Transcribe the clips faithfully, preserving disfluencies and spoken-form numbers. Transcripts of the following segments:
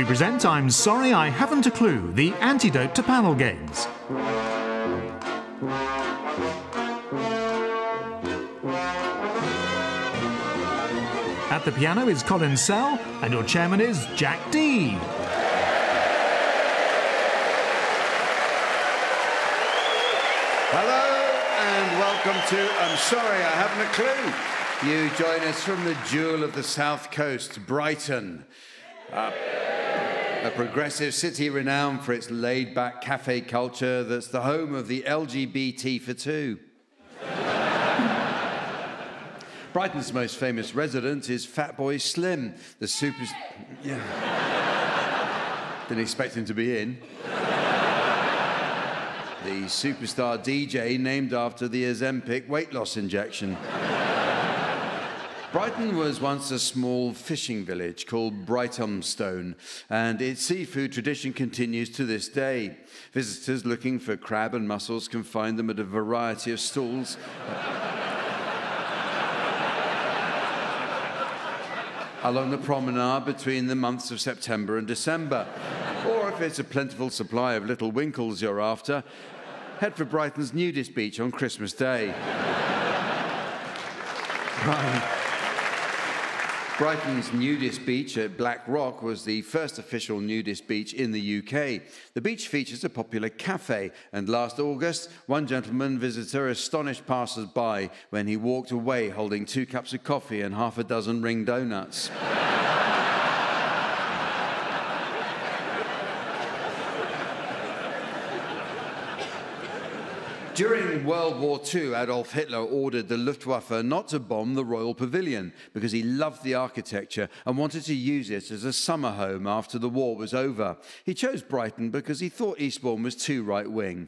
present I'm Sorry I Haven't a Clue, the antidote to panel games. At the piano is Colin Sell, and your chairman is Jack Dee. Hello and welcome to I'm Sorry I Haven't a Clue. You join us from the jewel of the South Coast, Brighton. Uh, a progressive city renowned for its laid-back cafe culture that's the home of the L G B T for two. Brighton's most famous resident is Fatboy Slim, the super... Yeah. Didn't expect him to be in. The superstar D J named after the Ozempic weight loss injection. Brighton was once a small fishing village called Brighthelmstone, and its seafood tradition continues to this day. Visitors looking for crab and mussels can find them at a variety of stalls. along the promenade between the months of September and December. Or if it's a plentiful supply of little winkles you're after, head for Brighton's nudist beach on Christmas Day. Brighton's nudist beach at Black Rock was the first official nudist beach in the U K. The beach features a popular cafe, and last August, one gentleman visitor astonished passers-by when he walked away holding two cups of coffee and half a dozen ring donuts. During World War Two, Adolf Hitler ordered the Luftwaffe not to bomb the Royal Pavilion because he loved the architecture and wanted to use it as a summer home after the war was over. He chose Brighton because he thought Eastbourne was too right-wing.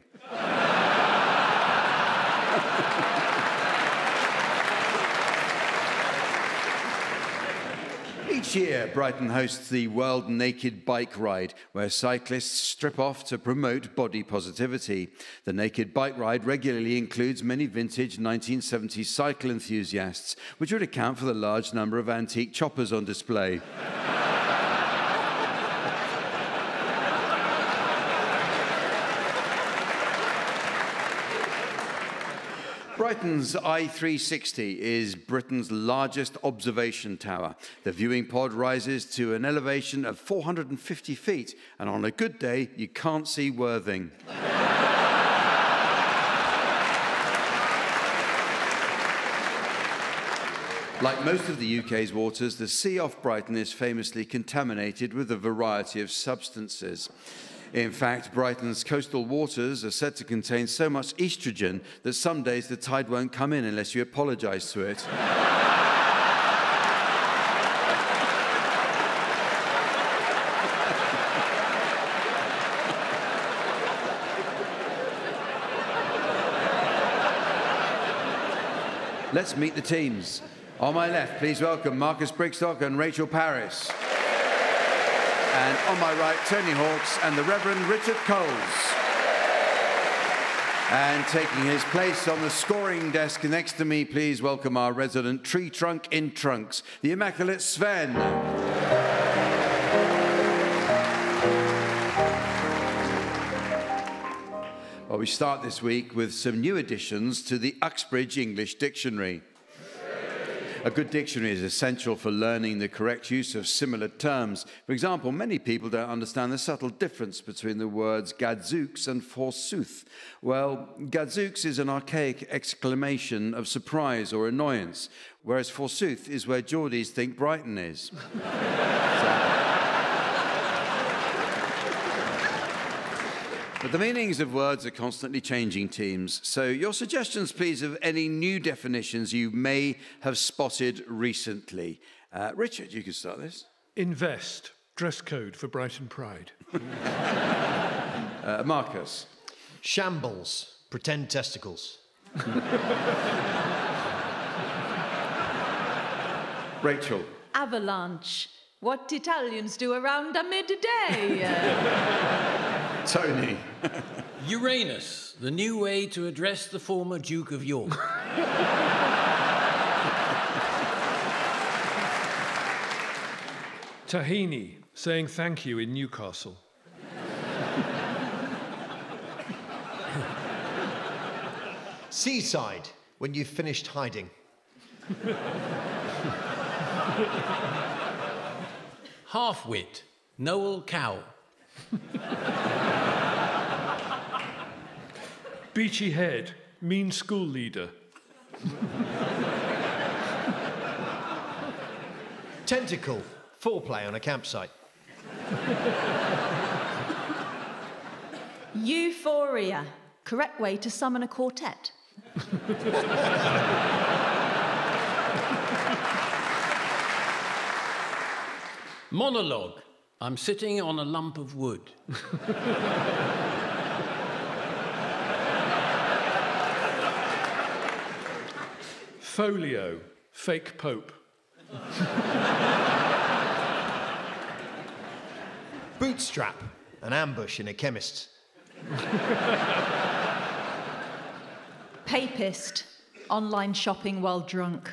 Each year, Brighton hosts the World Naked Bike Ride, where cyclists strip off to promote body positivity. The Naked Bike Ride regularly includes many vintage nineteen seventies cycle enthusiasts, which would account for the large number of antique choppers on display. Brighton's I three sixty is Britain's largest observation tower. The viewing pod rises to an elevation of four hundred fifty feet, and on a good day, you can't see Worthing. Like most of the U K's waters, the sea off Brighton is famously contaminated with a variety of substances. In fact, Brighton's coastal waters are said to contain so much estrogen that some days the tide won't come in unless you apologise to it. Let's meet the teams. On my left, please welcome Marcus Brigstock and Rachel Parris. And on my right, Tony Hawks and the Reverend Richard Coles. And taking his place on the scoring desk next to me, please welcome our resident tree trunk in trunks, the immaculate Sven. Well, we start this week with some new additions to the Uxbridge English Dictionary. A good dictionary is essential for learning the correct use of similar terms. For example, many people don't understand the subtle difference between the words gadzooks and forsooth. Well, gadzooks is an archaic exclamation of surprise or annoyance, whereas forsooth is where Geordies think Brighton is. so, But the meanings of words are constantly changing, teams. So your suggestions, please, of any new definitions you may have spotted recently. Uh, Richard, you could start this. Invest. Dress code for Brighton Pride. uh, Marcus. Shambles. Pretend testicles. Rachel. Avalanche. What Italians do around a midday. Tony. Uranus, the new way to address the former Duke of York. Tahini, Saying thank you in Newcastle. Seaside, when you've finished hiding. Half-wit, Noel Cow. Beachy Head, mean school leader. Tentacle, foreplay on a campsite. Euphoria, correct way to summon a quartet. Monologue, I'm sitting on a lump of wood. Folio, fake pope. Bootstrap, an ambush in a chemist's. Papist, online shopping while drunk.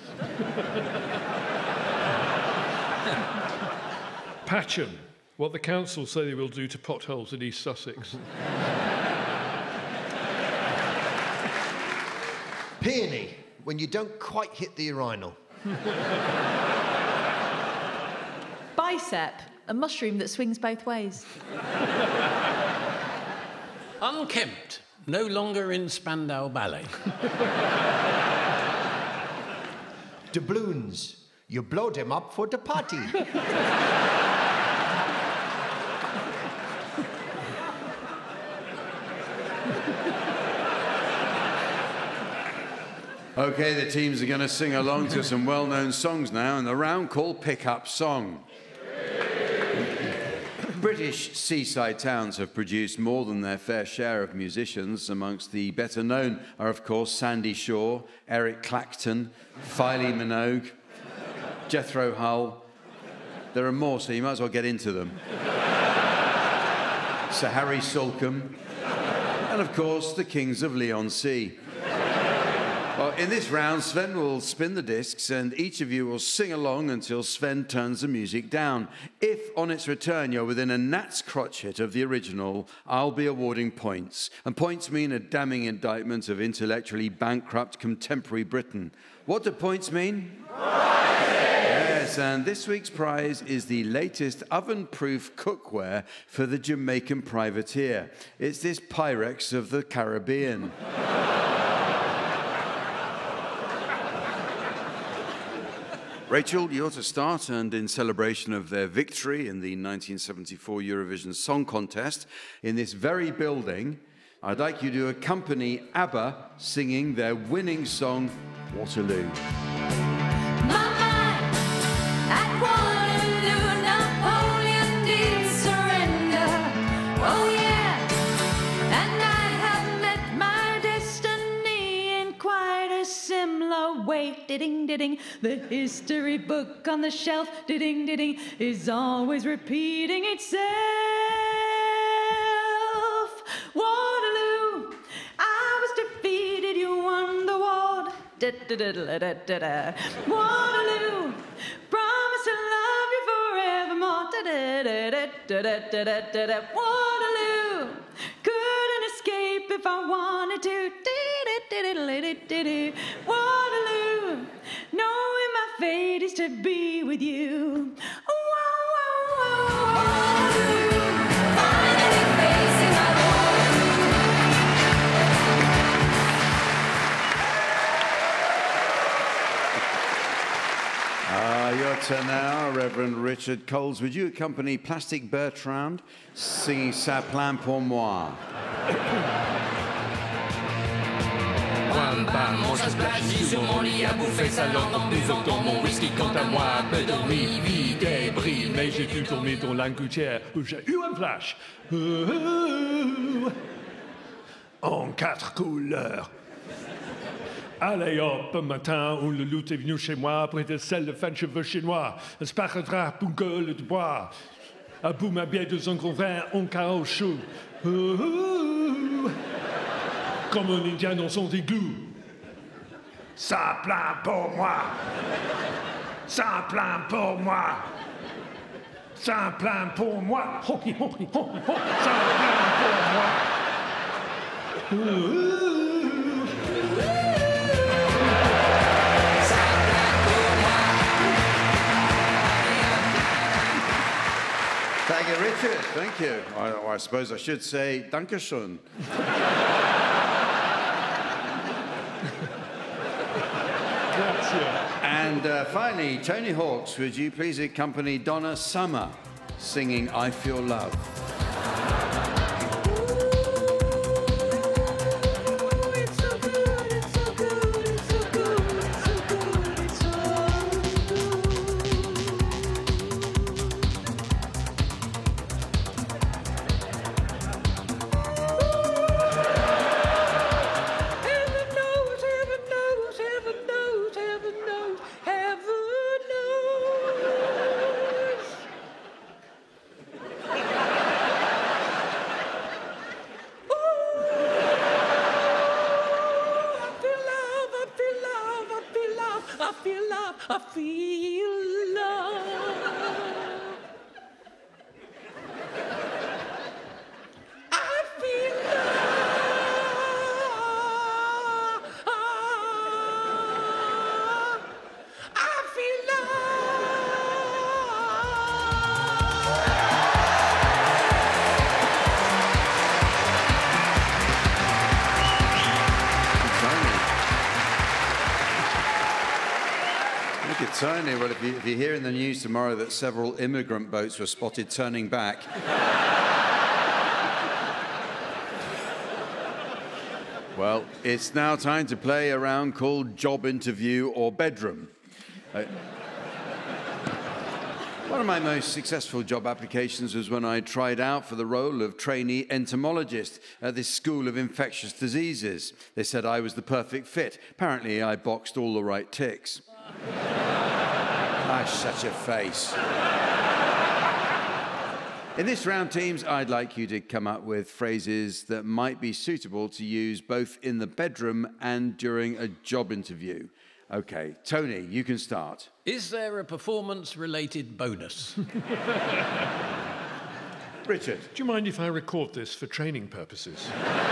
Patcham, what the council say they will do to potholes in East Sussex. Peony, when you don't quite hit the urinal. Bicep, a mushroom that swings both ways. Unkempt, no longer in Spandau Ballet. Doubloons, you blow them up for the party. Okay, the teams are going to sing along to some well-known songs now in the round called Pick-Up Song. British seaside towns have produced more than their fair share of musicians. Amongst the better known are, of course, Sandy Shaw, Eric Clapton, Kylie Minogue, Jethro Hull. There are more, so you might as well get into them. Sir Harry Sulcombe, and, of course, the Kings of Leigh-on-Sea. Well, in this round, Sven will spin the discs and each of you will sing along until Sven turns the music down. If, on its return, you're within a gnat's crotch hit of the original, I'll be awarding points. And points mean a damning indictment of intellectually bankrupt contemporary Britain. What do points mean? Yes, and this week's prize is the latest oven-proof cookware for the Jamaican privateer. It's this Pyrex of the Caribbean. Rachel, you're to start, and in celebration of their victory in the nineteen seventy-four Eurovision Song Contest, in this very building, I'd like you to accompany ABBA singing their winning song, Waterloo. Ding ding, the history book on the shelf, ding ding, is always repeating itself. Waterloo, I was defeated, you won the war. Da, da, da, da, da, da, da. Waterloo, promise to love you forevermore. Da, da, da, da, da, da, da, da, da. Waterloo, couldn't escape if I wanted to. Da, da, da, da, da, da, da. Waterloo, knowing my fate is to be with you. Whoa, whoa, whoa, Waterloo, finally facing my Ah, your turn now, Reverend Richard Coles. Would you accompany Plastic Bertrand singing Ça plaint pour moi? Bam bam, mon chat splash, dit sur mon lit à bouffer sa langue en buvant dans mon whisky. Quant à moi, peu dormi, vie débris. Mais j'ai dû tourner dans la gouttière où j'ai eu un flash. Euh, en quatre couleurs. Allez hop, un matin où le loup est venu chez moi, près de celle de fin de cheveux chinois, un sparadrap pour gueule de bois, à bout ma bière de son vin en caoutchouc. Euh, comme un indien dans son igloo. Ça plaint pour moi. Ça plaint pour moi. C'est un plan pour moi. Ho, hi, ho, hi, ho, hi, ho. C'est un plan pour moi. Ooh. Thank you, Richard. Thank you. I, I suppose I should say Dankeschön. And uh, finally, Tony Hawks, would you please accompany Donna Summer singing I Feel Love? Tony, well, if you, if you hear in the news tomorrow that several immigrant boats were spotted turning back... Well, it's now time to play a round called Job Interview or Bedroom. Uh, one of my most successful job applications was when I tried out for the role of trainee entomologist at this school of infectious diseases. They said I was the perfect fit. Apparently, I boxed all the right ticks. Ah, such a face. In this round, teams, I'd like you to come up with phrases that might be suitable to use both in the bedroom and during a job interview. Okay, Tony, you can start. Is there a performance-related bonus? Richard. Do you mind if I record this for training purposes?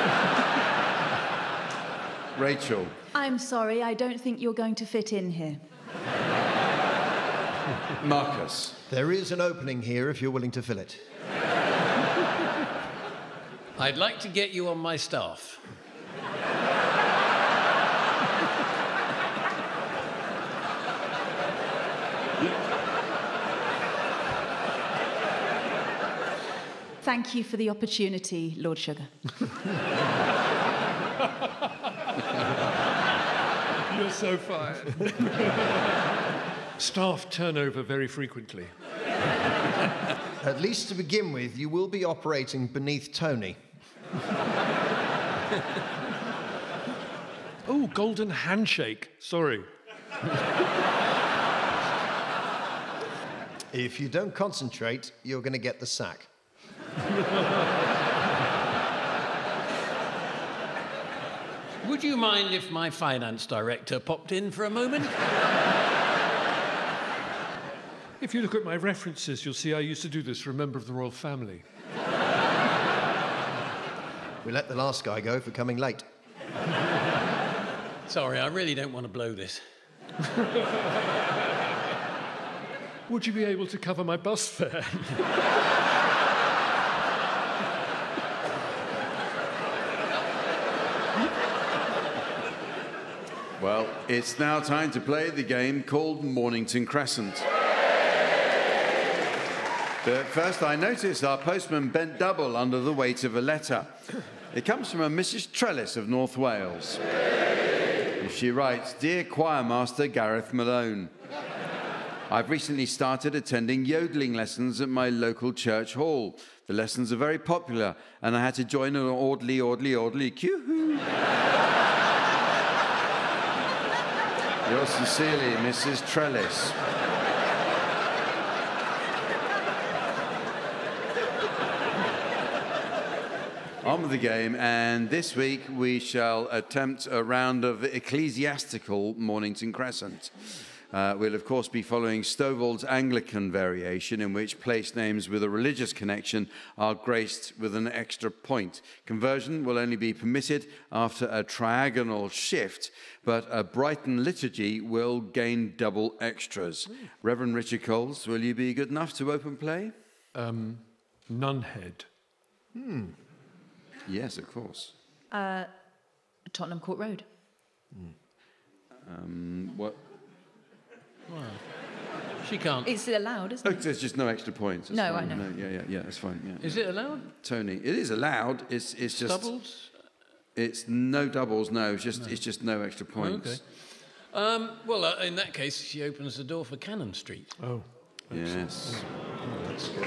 Rachel. I'm sorry, I don't think you're going to fit in here. Marcus. There is an opening here if you're willing to fill it. I'd like to get you on my staff. Thank you for the opportunity, Lord Sugar. You're so fired. Staff turnover very frequently. At least to begin with, you will be operating beneath Tony. Oh, golden handshake. Sorry. If you don't concentrate, you're going to get the sack. Would you mind if my finance director popped in for a moment? If you look at my references, you'll see I used to do this for a member of the royal family. We let the last guy go for coming late. Sorry, I really don't want to blow this. Would you be able to cover my bus fare? Well, it's now time to play the game called Mornington Crescent. But first, I noticed our postman bent double under the weight of a letter. It comes from a Missus Trellis of North Wales. She writes, Dear Choirmaster Gareth Malone, I've recently started attending yodeling lessons at my local church hall. The lessons are very popular, and I had to join an orderly, orderly, orderly queue. Yours sincerely, Missus Trellis. On with the game, and this week we shall attempt a round of ecclesiastical Mornington Crescent. Uh, we'll, of course, be following Stovall's Anglican variation, in which place names with a religious connection are graced with an extra point. Conversion will only be permitted after a triagonal shift, but a Brighton liturgy will gain double extras. Mm. Reverend Richard Coles, will you be good enough to open play? Um, Nunhead. Hmm. Yes, of course. Uh, Tottenham Court Road. Mm. Um, what? Wow. She can't. It's allowed, isn't Oh, it? there's just no extra points. That's No, fine. I know. No, yeah, yeah, yeah, that's fine. Yeah. Is it allowed? Tony, it is allowed. It's it's just Doubles? It's no doubles. No, it's just no. it's just no extra points. Okay. Um, well, uh, in that case, she opens the door for Cannon Street. Oh. Yes. Oh, that's good.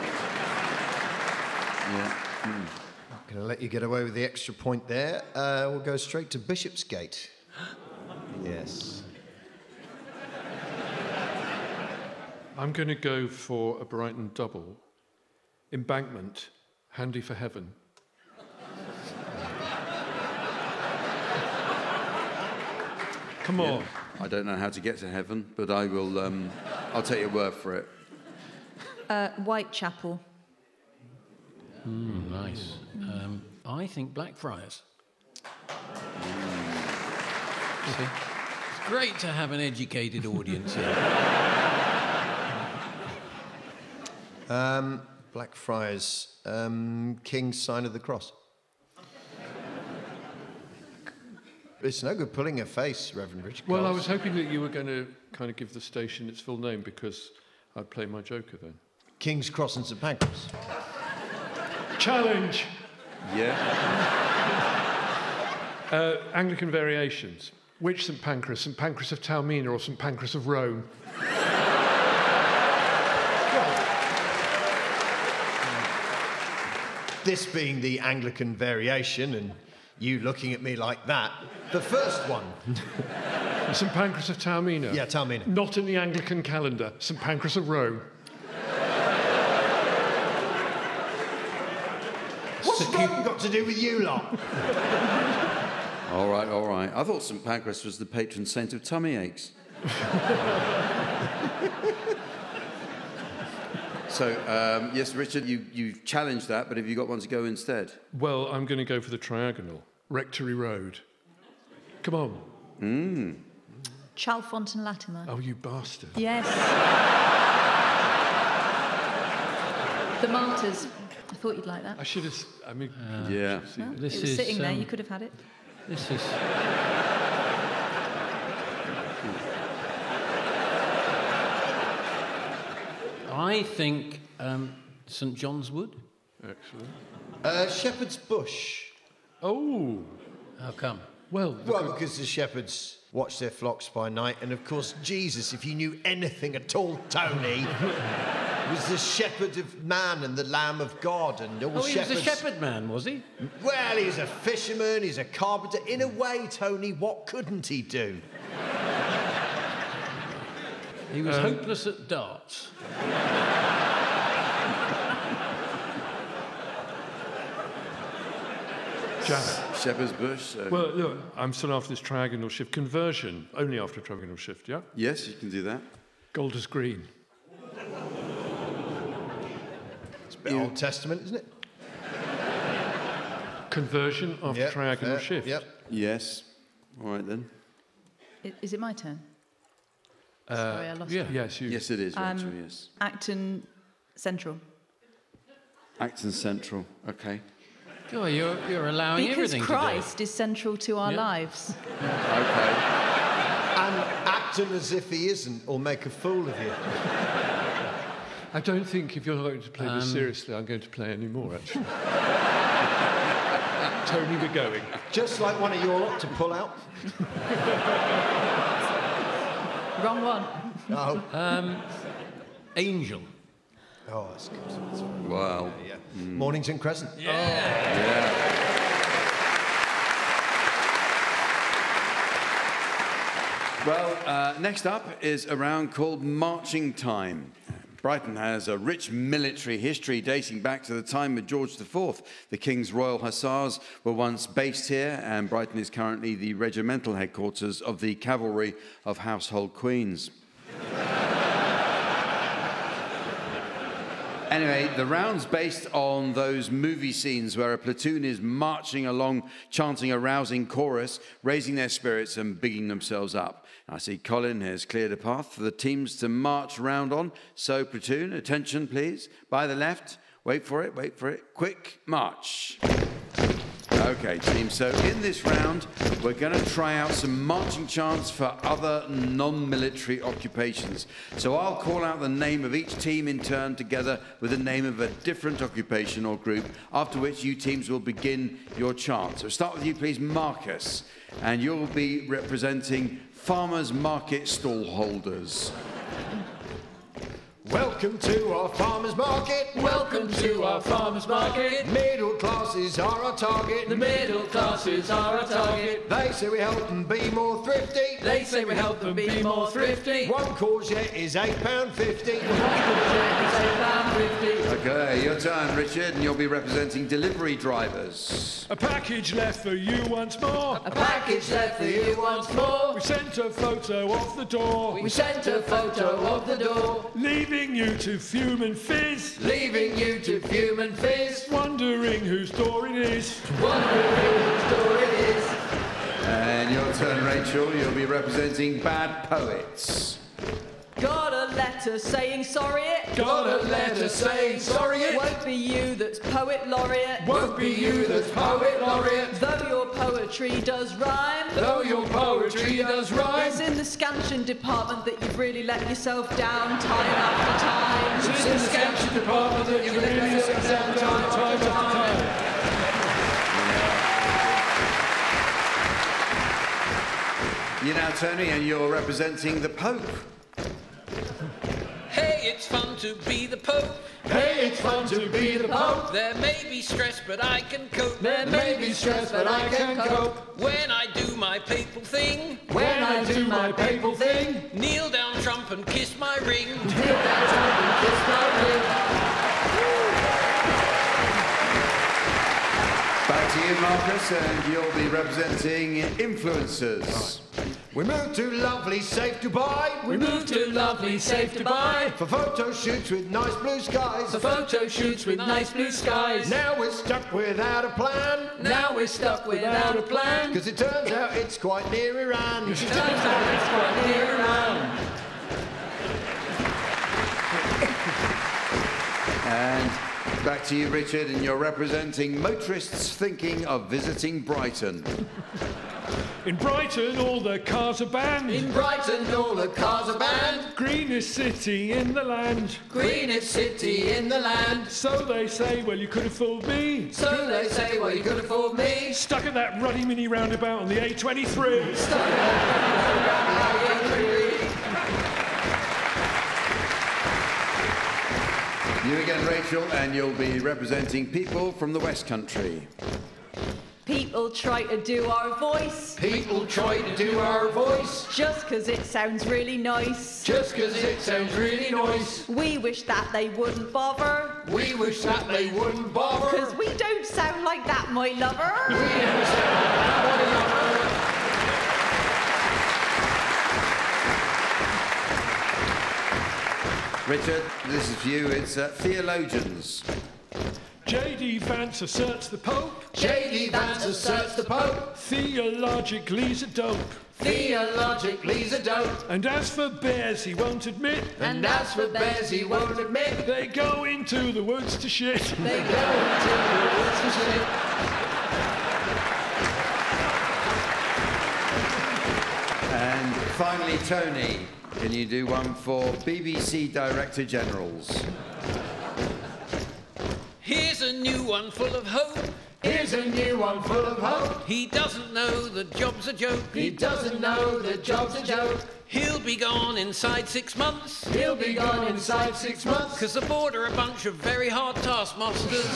Yeah. Mm. Not going to let you get away with the extra point there. Uh, we'll go straight to Bishopsgate. Yes. I'm going to go for a Brighton double. Embankment, handy for heaven. Come on. Yeah. I don't know how to get to heaven, but I will. Um, I'll take your word for it. Uh, Whitechapel. Mm, nice. Um, I think Blackfriars. Mm. See? It's great to have an educated audience here. Um, Blackfriars, um, King's Sign of the Cross. It's no good pulling a face, Reverend Richard. Well, I Coles. was hoping that you were going to kind of give the station its full name because I'd play my Joker then. King's Cross and St Pancras. Challenge! Yeah. Uh, Anglican variations. Which St Pancras? St Pancras of Taormina or St Pancras of Rome? This being the Anglican variation and you looking at me like that, the first one. St Pancras of Taormina? Yeah, Taormina. Not in the Anglican calendar. St Pancras of Rome. What's Rome got to do with you lot? All right, all right. I thought St Pancras was the patron saint of tummy aches. So, um, yes, Richard, you, you challenged that, but have you got one to go instead? Well, I'm going to go for the triagonal. Rectory Road. Come on. Mm. Chalfont and Latimer. Oh, you bastard. Yes. The Martyrs. I thought you'd like that. I should have... I mean... Uh, yeah. Well, this it was is, sitting there. um, You could have had it. This is... I think um, St John's Wood. Excellent. Uh, Shepherd's Bush. Oh. How come? Well, Well, because the shepherds watch their flocks by night, and of course, Jesus, if you knew anything at all, Tony, was the shepherd of man and the Lamb of God, and all Oh, he shepherds. was a shepherd man, was he? Well, he's a fisherman, he's a carpenter. In a way, Tony, what couldn't he do? He was Um, hopeless at darts. Janet. Shepherd's Bush. So. Well, look, I'm still after this triagonal shift. Conversion, only after a triagonal shift, yeah? Yes, you can do that. Golders Green. It's a bit Old Testament, isn't it? Conversion after Yep, triagonal fair, shift. Yep. Yes. All right, then. I- Is it my turn? Uh, Sorry, I lost yeah. it. Yes, you. Yes, it is, Um, Rachel, yes. Acton Central. Acton Central. Okay. God, you're, you're allowing Because everything Christ is central to our Yeah. lives. Okay. And acting as if he isn't will make a fool of you. I don't think if you're going to play this Um, seriously, I'm going to play any more, actually. Tony, we're going. Just like one of your lot to pull out. Wrong one. Oh, to do. Um, Angel. oh that's good. That's right. Wow. Yeah. Mornington Crescent. Well, uh, next up is a round called Marching Time. Brighton has a rich military history dating back to the time of George the Fourth. The King's Royal Hussars were once based here, and Brighton is currently the regimental headquarters of the Cavalry of Household Queens. Anyway, the round's based on those movie scenes where a platoon is marching along, chanting a rousing chorus, raising their spirits and bigging themselves up. I see Colin has cleared a path for the teams to march round on. So, platoon, attention, please. By the left. Wait for it, wait for it. Quick march. Okay, team, so in this round, we're going to try out some marching chants for other non-military occupations. So I'll call out the name of each team in turn together with the name of a different occupation or group, after which you teams will begin your chant. So start with you, please, Marcus, and you'll be representing farmers' market stall holders. Welcome to our farmers' market. Welcome to our farmers' market. Middle classes are our target. The middle classes are our target. They say we help them be more thrifty. They say we help them be more thrifty. One courgette is eight pounds fifty. Okay, your turn, Richard, and you'll be representing delivery drivers. A package left for you once more. A package left for you once more. We sent a photo of the door. We sent a photo of the door. Leaving you to fume and fizz. Leaving you to fume and fizz. Wondering whose door it is. Wondering whose door it is. And your turn, Rachel, you'll be representing bad poets. Got a letter saying sorry it. Got a letter saying sorry it. Won't be you that's poet laureate. Won't be you that's poet laureate. Though your poetry does rhyme. Though your poetry does rhyme. It's in the scansion department that you've really let yourself down time after time. It's in the scansion department that you've let yourself down time after time. You're now Tony, and you're representing the Pope. Hey, it's fun to be the Pope. Hey, it's fun to be the Pope. There may be stress, but I can cope. There may be stress, but I can cope. When I do my papal thing. When I do my papal thing. Kneel down, Trump, and kiss my ring. Kneel down, Trump, and kiss my ring. Back to you, Marcus, and you'll be representing influencers. We moved to lovely, safe Dubai. We moved to lovely, safe Dubai. For photo shoots with nice blue skies. For photo shoots with nice blue skies. Now we're stuck without a plan. Now we're stuck without a plan. Because it turns out it's quite near Iran. It turns out it's quite near Iran. And back to you, Richard, and you're representing motorists thinking of visiting Brighton. In Brighton, all the cars are banned. In Brighton, all the cars are banned. Greenest city in the land. Greenest city in the land. So they say, well, you could have fooled me. So they say, well, you could have fooled me. Stuck at that ruddy mini roundabout on the A twenty-three. Stuck at that roundabout on the A twenty-three. You again, Rachel, and you'll be representing people from the West Country. People try to do our voice. People try to do our voice. Just 'cause it sounds really nice. Just 'cause it sounds really nice. We wish that they wouldn't bother. We wish that they wouldn't bother. 'Cause we don't sound like that, my lover. We don't sound like that, my lover. Richard, this is for you. It's uh, theologians. J D Vance asserts the Pope. J D Vance asserts the Pope. Theologically he's a dope. Theologically he's a dope. And as for bears, he won't admit. And as for bears, he won't admit. They go into the woods to shit. They go into the woods to shit. And finally, Tony, can you do one for B B C Director Generals? Here's a new one full of hope. Here's a new one full of hope. He doesn't know the job's a joke. He doesn't know the job's a joke. He'll be gone inside six months. He'll be gone inside six months. 'Cause the board are a bunch of very hard taskmasters.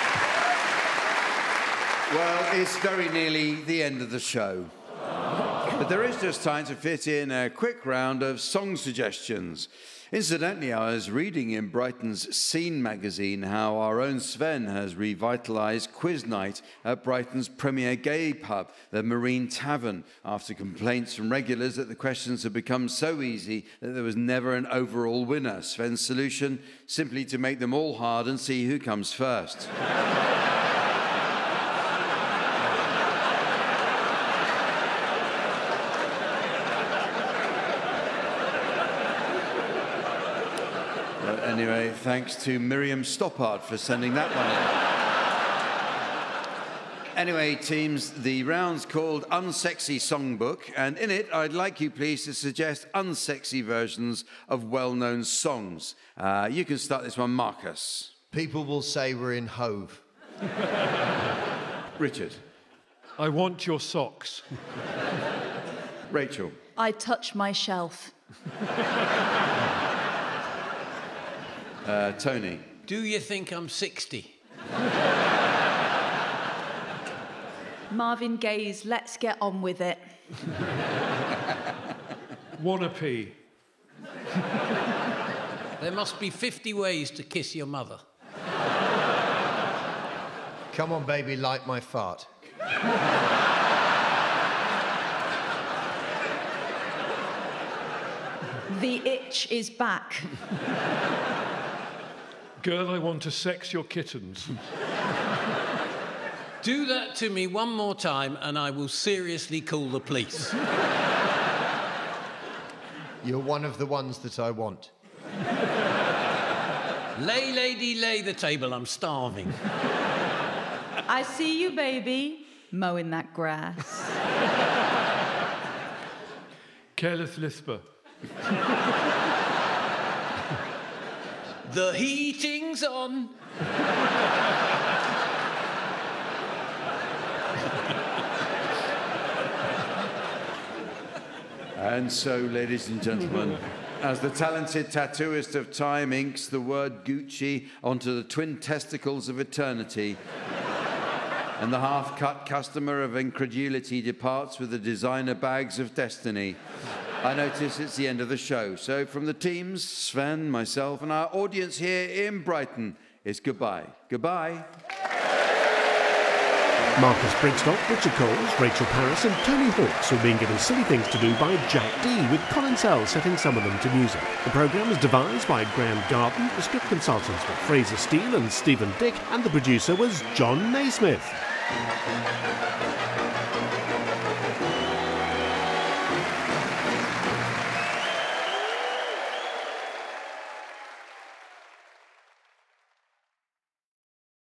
Well, it's very nearly the end of the show. But there is just time to fit in a quick round of song suggestions. Incidentally, I was reading in Brighton's Scene magazine how our own Sven has revitalised quiz night at Brighton's premier gay pub, the Marine Tavern, after complaints from regulars that the questions had become so easy that there was never an overall winner. Sven's solution, simply to make them all hard and see who comes first. Anyway, thanks to Miriam Stoppard for sending that one in. Anyway, teams, the round's called Unsexy Songbook, and in it, I'd like you please to suggest unsexy versions of well-known songs. Uh, you can start this one, Marcus. People will say we're in Hove. Richard. I want your socks. Rachel. I touch my shelf. Uh, Tony. Do you think I'm sixty? Marvin Gaye's Let's Get On With It. Wanna pee. There must be fifty ways to kiss your mother. Come on, baby, like my fart. The itch is back. Girl, I want to sex your kittens. Do that to me one more time and I will seriously call the police. You're one of the ones that I want. Lay, lady, lay the table, I'm starving. I see you, baby, mowing that grass. Careless Lisper. The heating's on. And so, ladies and gentlemen, as the talented tattooist of time inks the word Gucci onto the twin testicles of eternity, and the half-cut customer of incredulity departs with the designer bags of destiny, I notice it's the end of the show. So from the teams, Sven, myself, and our audience here in Brighton, it's goodbye. Goodbye. Marcus Brigstock, Richard Coles, Rachel Paris and Tony Hawks were being given silly things to do by Jack D, with Colin Sell setting some of them to music. The programme was devised by Graham Garden, the script consultants were Fraser Steele and Stephen Dick, and the producer was John Naismith.